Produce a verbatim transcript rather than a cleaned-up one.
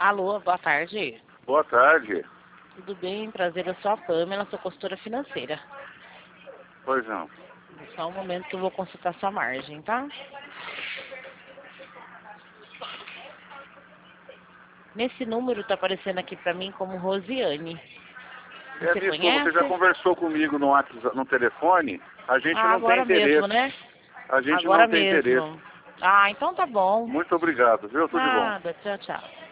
Alô, boa tarde. Boa tarde. Tudo bem? Prazer, eu sou a Pamela, sou consultora financeira. Pois não. Só um momento que eu vou consultar sua margem, tá? Nesse número tá aparecendo aqui pra mim como Rosiane. É, Você desculpa, conhece? você já conversou comigo no WhatsApp, no telefone? A gente Ah, não tem agora interesse. mesmo, né? A gente Agora não tem interesse. mesmo. Ah, então tá bom. Muito obrigado, viu? Tudo de bom. Nada, tchau, tchau.